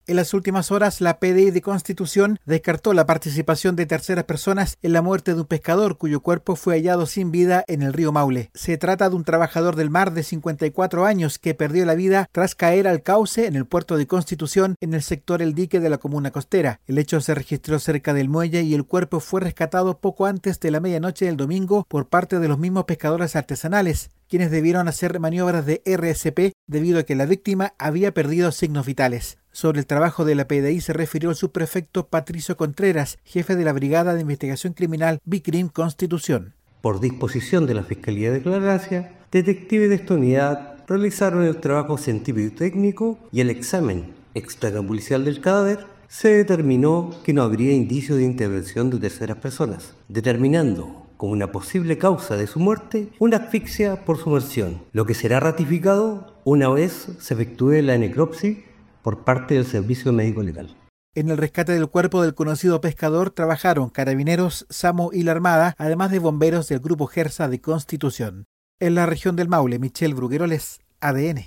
En las últimas horas, la PDI de Constitución descartó la participación de terceras personas en la muerte de un pescador cuyo cuerpo fue hallado sin vida en el río Maule. Se trata de un trabajador del mar de 54 años que perdió la vida tras caer al cauce en el puerto de Constitución en el sector El Dique de la comuna costera. El hecho se registró cerca del muelle y el cuerpo fue rescatado poco antes de la medianoche del domingo por parte de los mismos pescadores artesanales, quienes debieron hacer maniobras de RSP debido a que la víctima había perdido signos vitales. Sobre el trabajo de la PDI se refirió el subprefecto Patricio Contreras, jefe de la Brigada de Investigación Criminal BICRIM Constitución. Por disposición de la Fiscalía de Claracea, detectives de esta unidad realizaron el trabajo científico y técnico y el examen extrapolicial del cadáver. Se determinó que no habría indicios de intervención de terceras personas, determinando como una posible causa de su muerte una asfixia por sumersión, lo que será ratificado una vez se efectúe la necropsia por parte del Servicio Médico Legal. En el rescate del cuerpo del conocido pescador trabajaron carabineros, SAMU y la Armada, además de bomberos del Grupo Gersa de Constitución. En la región del Maule, Michelle Brugueroles, ADN.